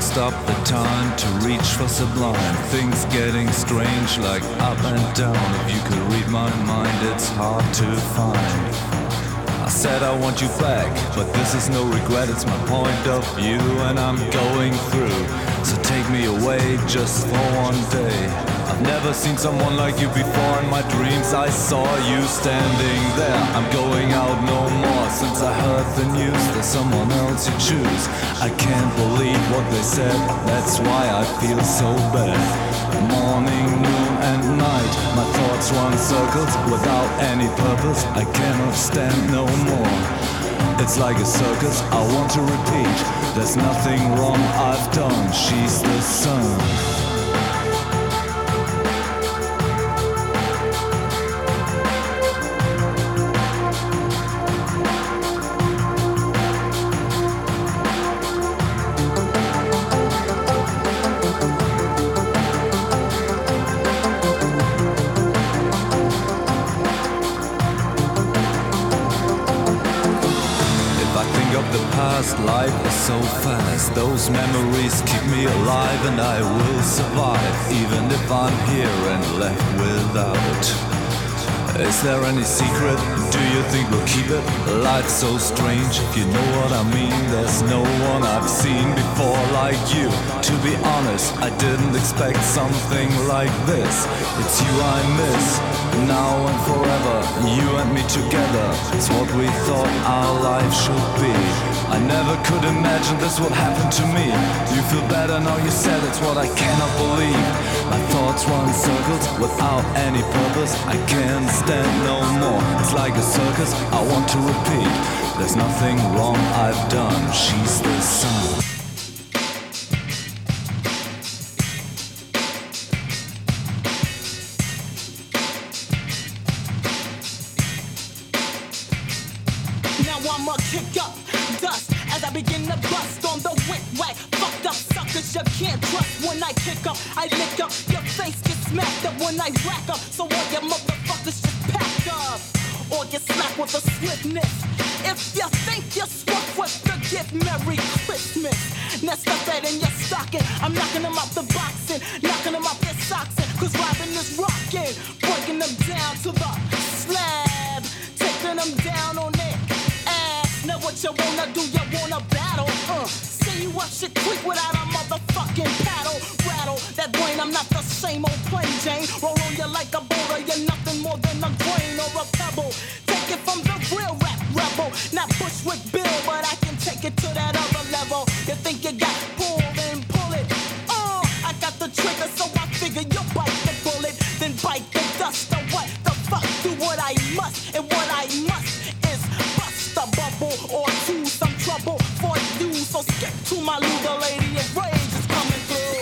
stop the time to reach for sublime. Things getting strange like up and down. If you could read my mind, it's hard to find. I said I want you back, but this is no regret, it's my point of view and I'm going through. So take me away just for one day. I've never seen someone like you before. In my dreams I saw you standing there. I'm going out no more since I heard the news. There's someone else you choose. I can't believe what they said, that's why I feel so bad. Morning, noon and night, my thoughts run circles without any purpose. I cannot stand no more. It's like a circus, I want to repeat. There's nothing wrong I've done, she's the sun. Life is so fast, those memories keep me alive, and I will survive, even if I'm here and left without. Is there any secret? Do you think we'll keep it? Life's so strange, if you know what I mean. There's no one I've seen before like you. To be honest, I didn't expect something like this. It's you I miss, now and forever. You and me together, it's what we thought our life should be. I never could imagine this would happen to me. Do you feel better now you said it's what I cannot believe? My thoughts run circles without any purpose. I can't stand no more. It's like a circus, I want to repeat. There's nothing wrong I've done, she's the sun. I'ma kick up dust as I begin to bust on the wick whack. Fucked up suckers you can't trust. When I kick up, I lick up. Your face gets smacked up when I rack up. So all your motherfuckers just pack up, or get slapped with a swiftness. If you think you're swift with the gift, Merry Christmas. Now stuff that in your stocking. I'm knocking them out the boxing, knocking them out their socks in. Cause Robin is rocking, breaking them down to the slab, taking them down on it. Now what you wanna do, you wanna battle, say you up shit quick without a motherfucking paddle. Rattle that brain, I'm not the same old plain Jane. Roll on you like a boulder, you're nothing more than a grain or a pebble. Take it from the real rap rebel. Not Bushwick Bill, but I can take it to that other level. You think you got pull, then pull it. I got the trigger, so I figure you bite the bullet, then bite the dust. Or what the fuck, do what I must, and what I must is bust a bubble or to some trouble for you. So skip to my Luda lady, and rage is coming through.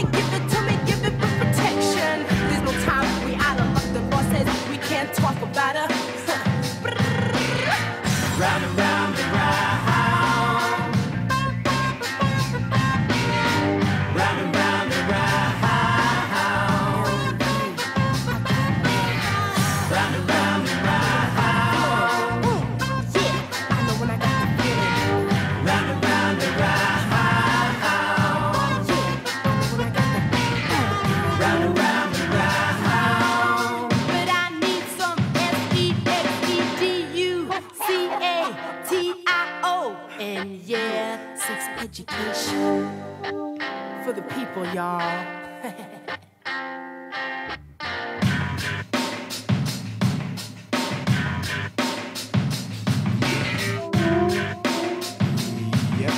me, give it to me, give it with protection. There's no time, we out of luck. The boss says we can't talk about her. Round and round and round. Round and round and round. Round and round and round. Yeah, I know when I got the feeling. Round and round and round. Yeah, I know when I got the feeling. Round and round and round. But I need some SEXEDUCATIO. And yeah, sex education for the people, y'all. Yep.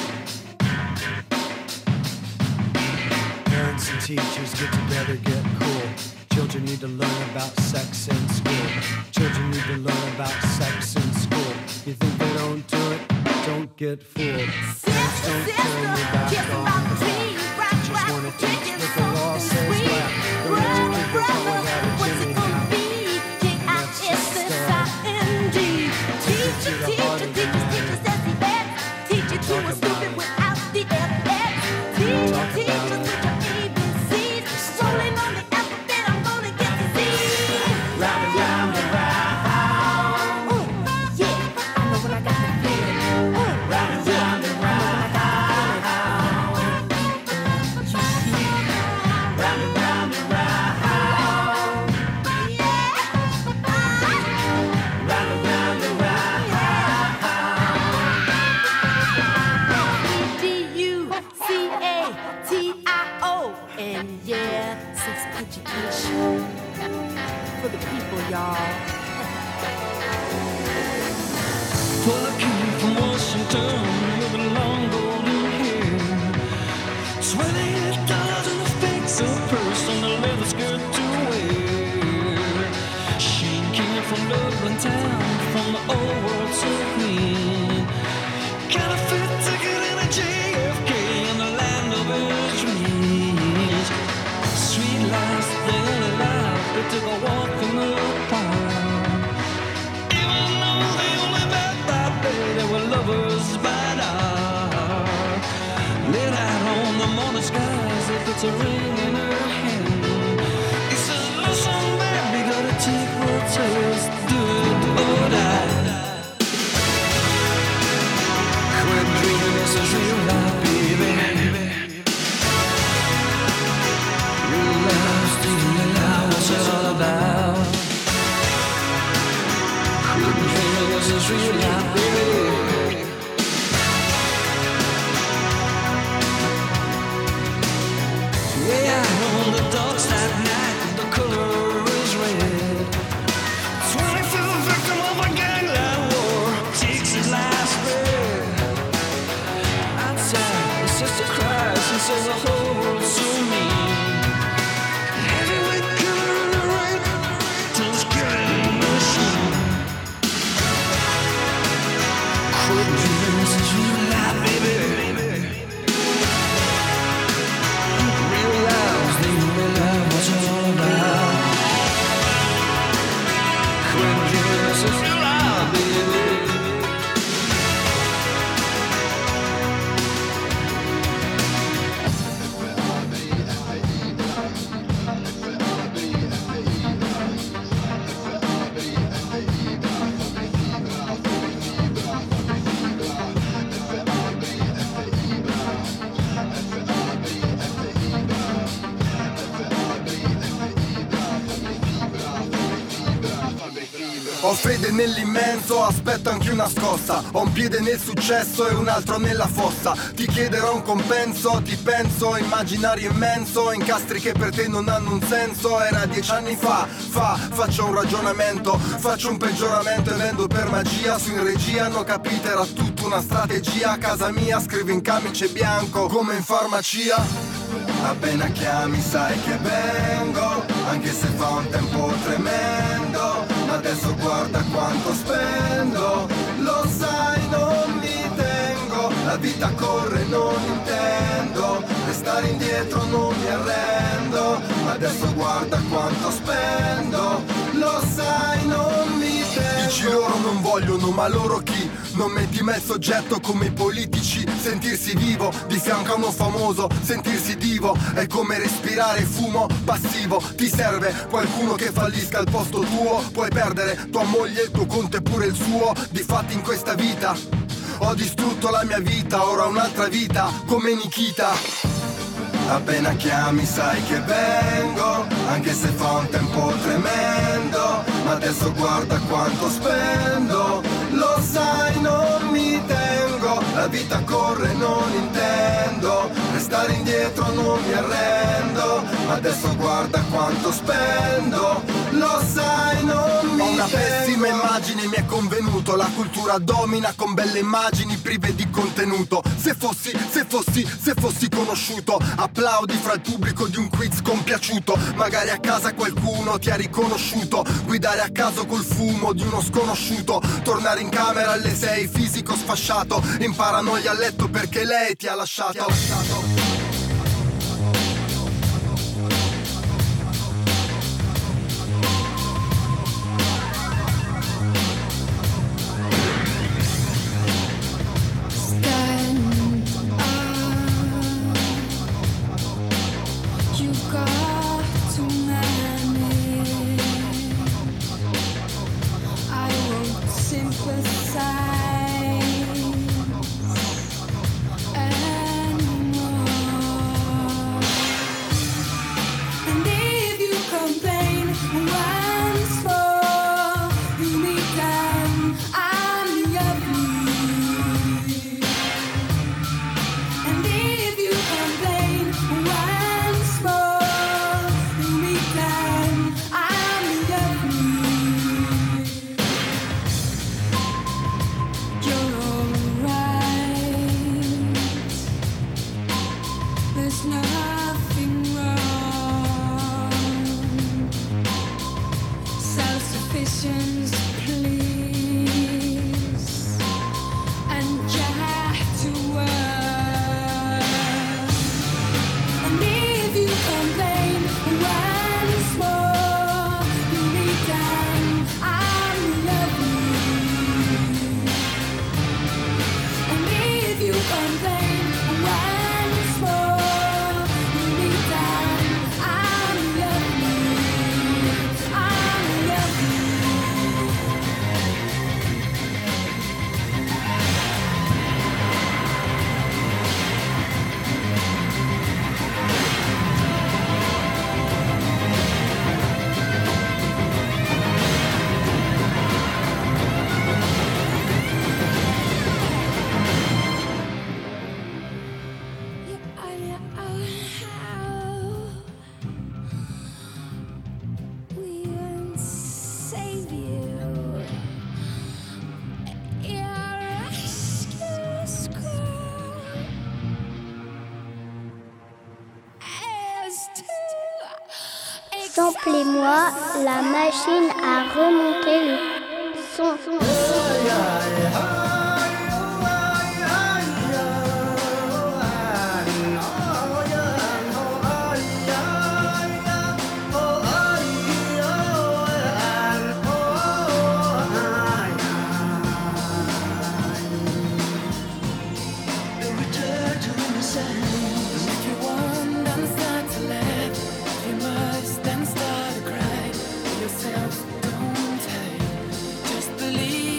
Parents and teachers get together, get cool. Children need to learn about sex in school. Children need to learn about sex in school. You think they don't do it? Don't get fooled. Parents don't turn your back on the fact. Just wanna teach, but the law says black. The rich kid will always have a Jimmy now. That's just the start. Teacher, teacher, teacher, says he bad. Teacher, you were stupid without the FX. Teacher, teacher, with your ABCs. Rolling on the alphabet, I'm gonna get the Z. Round and round and round. Yeah, I know when I got the feeling. Round and round and round. Round and round and round. Yeah. Round and round and round. EDUCATIO. And yeah, sex education for the people, y'all. Well, I came from Washington with a long golden hair. $28 in a fake silk purse and a leather skirt to wear. She came from Dublin town, from the old world so clean. Got a fit ticket in a JFK in the land of her dreams. Sweet life, the only life, they took a walk in the park. Even though they only met that day, they were lovers by dark. Lit out on the morning skies, they put a ring in her hand. He says, listen, baby, gotta take the test, do it or die. Quit dreaming, this is real life, baby. Real life, stealing life, what's it all about? Quit dreaming, this is real life, baby. Way out on the docks that night, the color is red. 25th victim of a gangland war takes his last breath. Outside, the sister cries and says the whole world's so mean. Heavyweight killer in the rain, turns killing machine. Quit dreaming, this is real life, baby. Real life, the only life, what's it all about? Quit dreaming, this is real life, baby. Ho fede nell'immenso, aspetto anche una scossa. Ho un piede nel successo e un altro nella fossa. Ti chiederò un compenso, ti penso, immaginario immenso. Incastri che per te non hanno un senso. Era 10 anni fa, faccio un ragionamento. Faccio un peggioramento e vendo per magia. Su in regia hanno capito, era tutta una strategia. A casa mia scrivo in camice bianco, come in farmacia. Appena chiami sai che vengo, anche se fa un tempo tremendo. Adesso guarda quanto spendo, lo sai non mi tengo. La vita corre, non intendo restare indietro non mi arrendo, adesso guarda quanto spendo, lo sai non mi tengo. Dici loro non vogliono, ma loro chi? Non metti mai il soggetto come i politici. Sentirsi vivo di fianco a uno famoso, sentirsi divo è come respirare fumo passivo. Ti serve qualcuno che fallisca al posto tuo. Puoi perdere tua moglie, il tuo conto e pure il suo. Difatti in questa vita ho distrutto la mia vita, ora ho un'altra vita come Nikita. Appena chiami sai che vengo, anche se fa un tempo tremendo, ma adesso guarda quanto spendo, lo sai non mi tengo, la vita corre non intendo, restare indietro non mi arrendo, ma adesso guarda quanto spendo, lo sai non mi tengo. Ho una pessima immagine, mi è convenuto, la cultura domina con belle immagini prive di contenuto. Se fossi conosciuto, applaudi fra il pubblico di un quiz compiaciuto. Magari a casa qualcuno ti ha riconosciuto, guidare a caso col fumo di uno sconosciuto, tornare in camera alle 6 fisico sfasciato, in paranoia a letto perché lei ti ha lasciato. Samplez-moi la machine à remonter le son. Don't hate, just believe.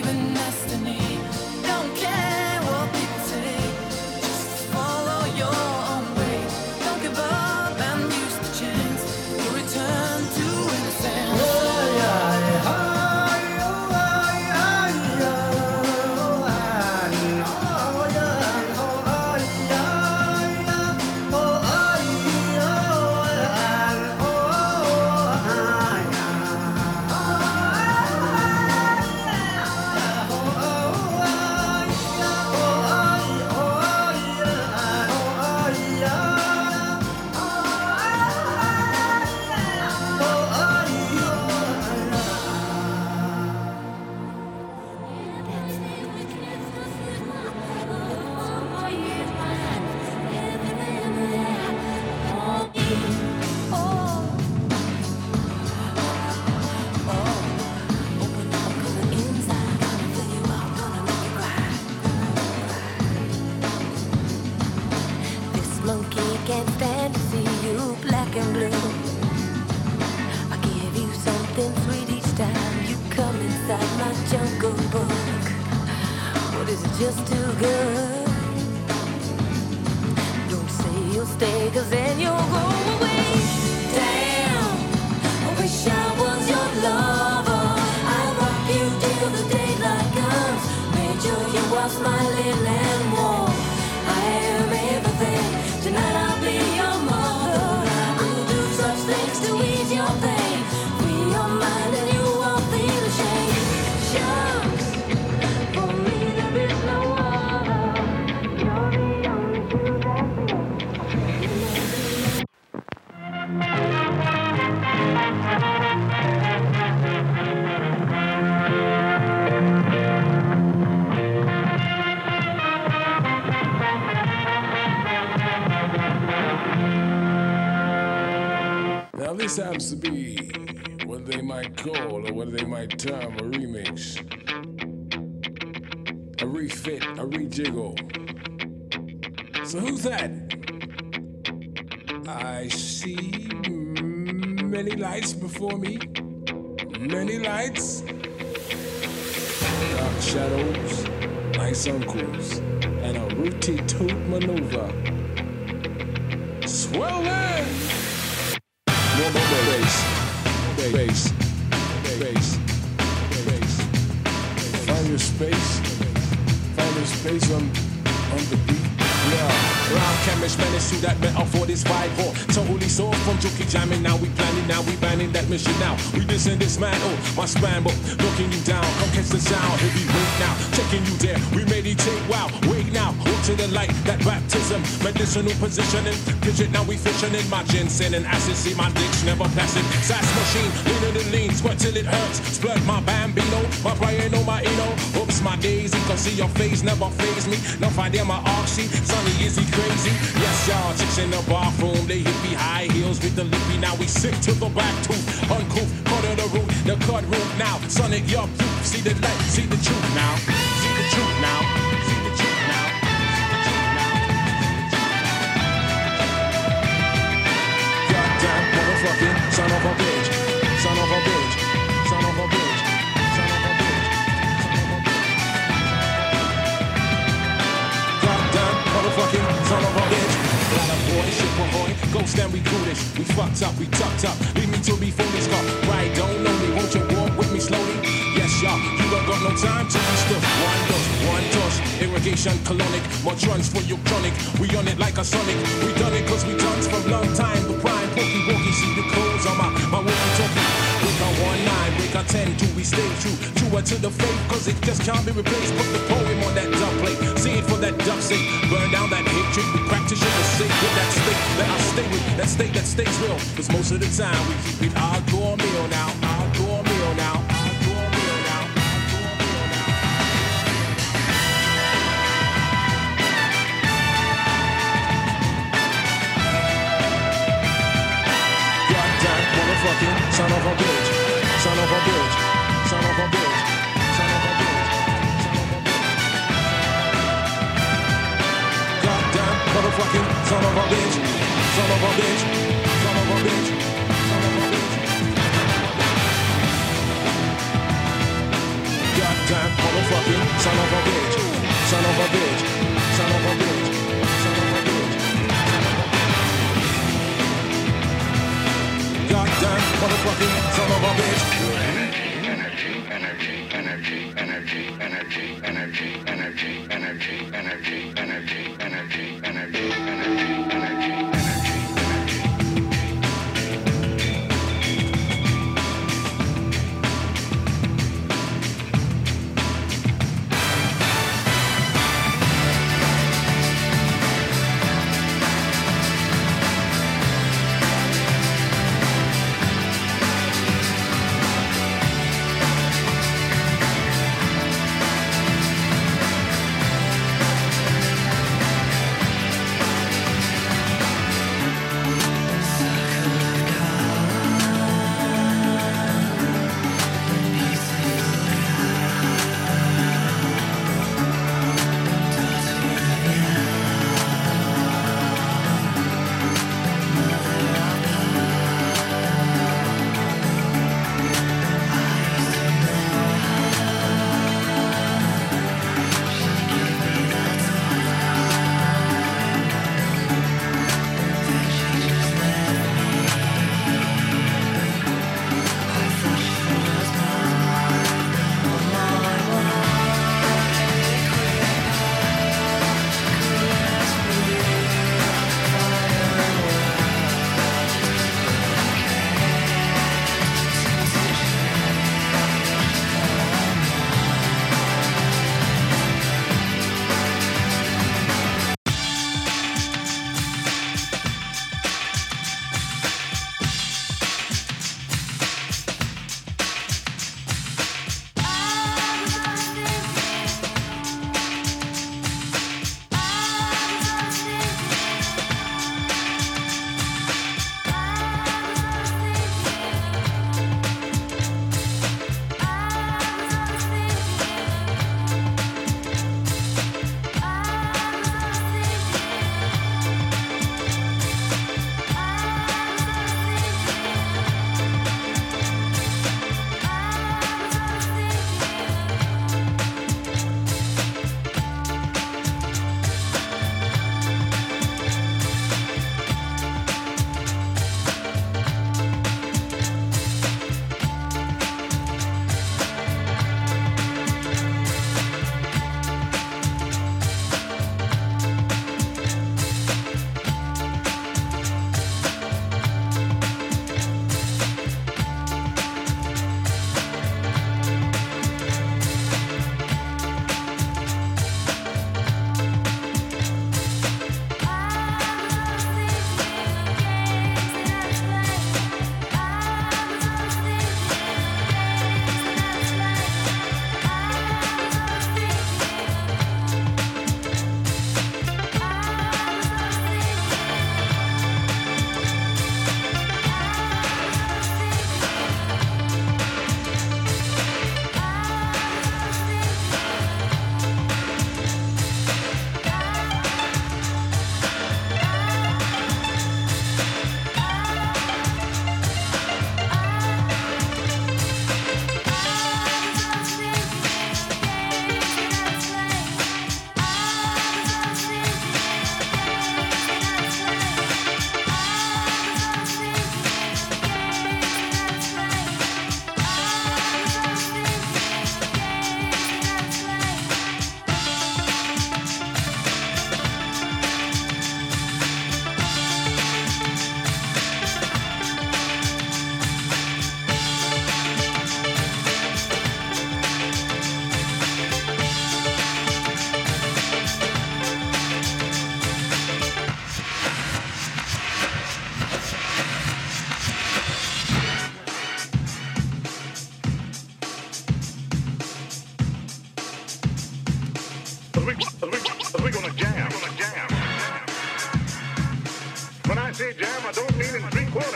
good. Don't say you'll stay, cause then you'll go away. Damn, I wish I was your lover. I'll rock you till the daylight comes. Made sure you are smiling and warm. I am everything. Tonight I'll be your mother. I'll do such things to ease your pain. Free your mind and you won't feel ashamed. Shucks, for me there is no other. You're the only true Now this happens to be what they might call or what they might term a remix, a refit, a rejiggle. So who's that? I see many lights before me, many lights, dark shadows, nice uncles, and a rooty-toot maneuver. Swelling! More bass, bass, bass, bass. Find your space on the beat. Yeah, round chemist menace to that metal for this vibe. Totally sold from Jokey jamming. Now we planning, now we banning that mission. Now we dissing this man. Oh, my span, but looking you down. Come catch the sound, heavyweight now. Checking you there, we meditate. Wow, wait now. Look to the light, that baptism, medicinal positioning. Pidget, now we fishing in my ginseng and acid. See my dicks never passing. Sass machine, leaner than lean, sweat till it hurts. Splurt my bambino, my Briano, my Eno. Oops, my daisy, cause see your face never phase me. No idea my oxy, Sonny, is he crazy? Yes, y'all, chicks in the bathroom, they hippie high heels with the lippy. Now we sick to the back tooth, uncouth, cut of the root, the cut root now. Sonic, your proof, see the light, see the truth now. See the truth now, see the truth now. Goddamn motherfucking son of a bitch, son of a bitch, son of a bitch, son of a bitch, son of a bitch. Goddamn motherfucking son of a bitch. Lot of boy, ship ahoy, ghost and we foolish. We fucked up, we tucked up, leave me to be foolish. Cause right, don't know me, won't you walk with me slowly? Yes, y'all, you don't got no time to be still. One touch, irrigation colonic, much runs for you chronic. We on it like a sonic, we done it cause we done from long time. The prime, pokey wokey, see the codes on my walkie-talkie. Break a 1-9, break a 10, 2, we stay true. Truer to the faith, cause it just can't be replaced. Put the poem on that dub plate, see it for that dub sake. Burn down that hatred, we practice it the sake with that state. That I stay with, that state that stays real. Cause most of the time we keep it hardcore meal now, hardcore meal now. Motherfucking son of a bitch, son of a bitch, son of a bitch, son of a bitch, son of a bitch. Goddamn motherfucking son of a bitch, son of a bitch, son of a bitch, son of a bitch. Goddamn motherfucking son of a bitch, son of a bitch, son of a bitch, son of a bitch. Goddamn motherfucking son of a bitch. Energy, energy, energy, energy, energy, energy, energy, energy, energy, energy, energy, energy, energy, energy, energy.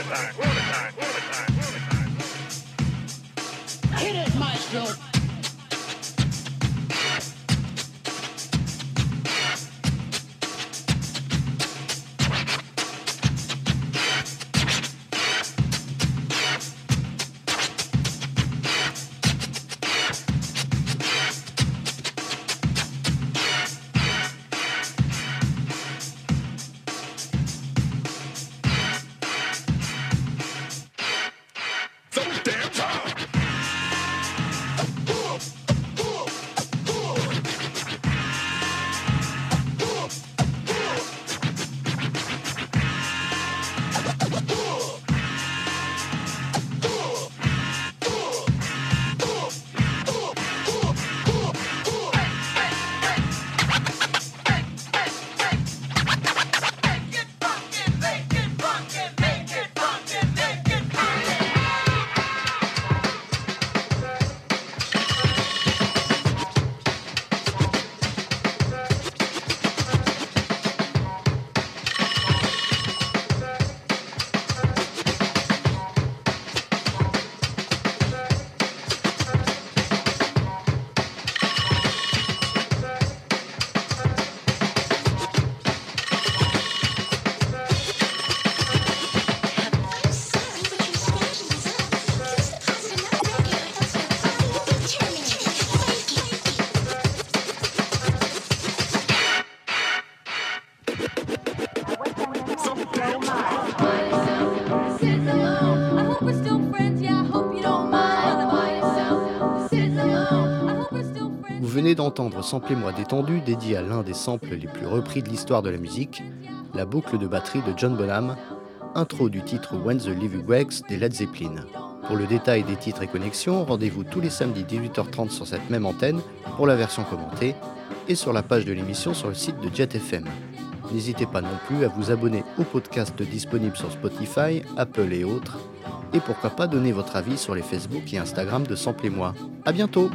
Hit it, maestro. Vous venez d'entendre Samplez-moi détendu, dédié à l'un des samples les plus repris de l'histoire de la musique, la boucle de batterie de John Bonham, intro du titre When the Levee Breaks des Led Zeppelin. Pour le détail des titres et connexions, rendez-vous tous les samedis 18h30 sur cette même antenne pour la version commentée et sur la page de l'émission sur le site de Jet FM. N'hésitez pas non plus à vous abonner au podcast disponible sur Spotify, Apple et autres. Et pourquoi pas donner votre avis sur les Facebook et Instagram de Samplez-moi. À bientôt!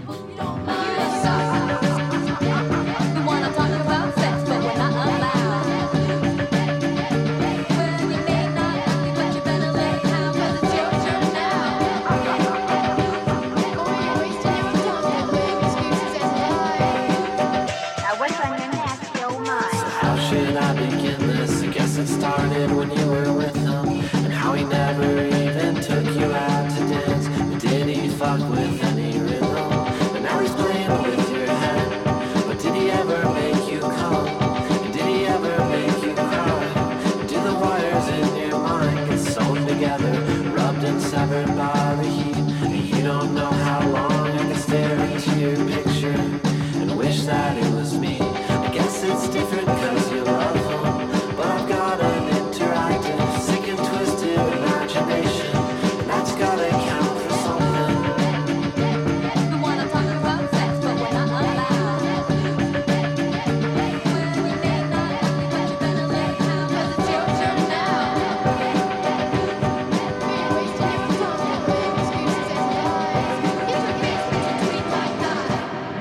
It started when you were with him, and how he never even took you out to dance. But did he fuck with any rhythm? And now he's playing with your head. But did he ever make you come? And did he ever make you cry? And do the wires in your mind get sewn together, rubbed and severed by the heat? And you don't know how long I can stare into your picture and wish that it was me. I guess it's different cause you love him, but I've got an interactive, sick and twisted imagination, and that's gotta count for something. The one I'm talking about, sex, but we're not allowed. Well, we may not love you, but you better lay down, cause it's your turn now. You're wasting your time, making excuses and lies. Get your business between my thighs.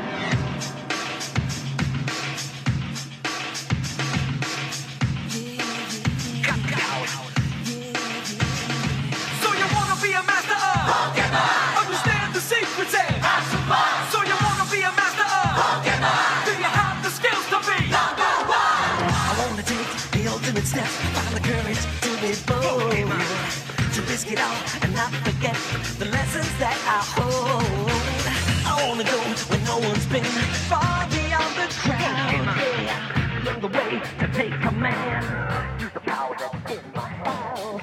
So you wanna be a master of Pokemon? Understand the secrets and have some fun. So you wanna be a master of Pokemon? Do you have the skills to be number one? I wanna take the ultimate step, find the courage to be bold, to risk it all and not forget the lessons that I hold. I wanna go where no one's been, far beyond the crowd. Yeah, learn the way to take command, use the power that's in my hand.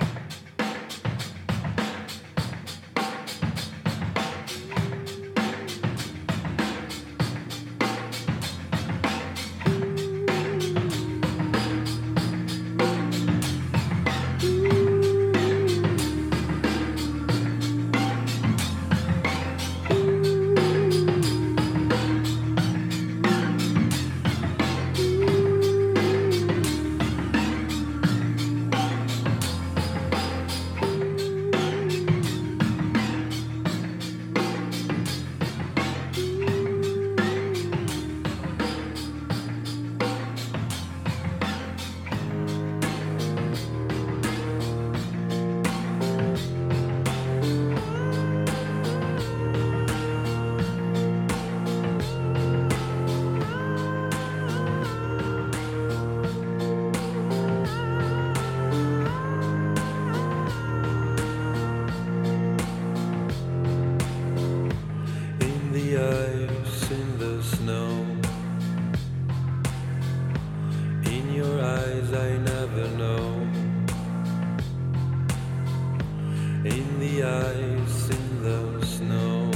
the ice in the snow.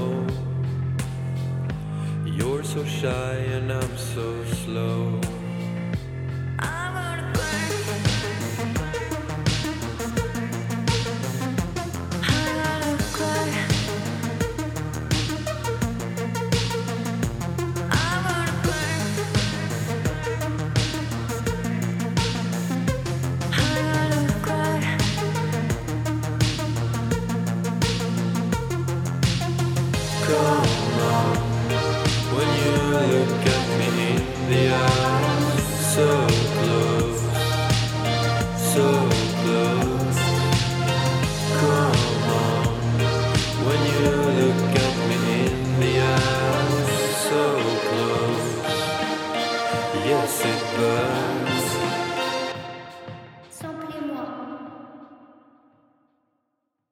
You're so shy and I'm so slow. So close, so close. Come on, when you look at me in the eyes, so close. Yes, it burns.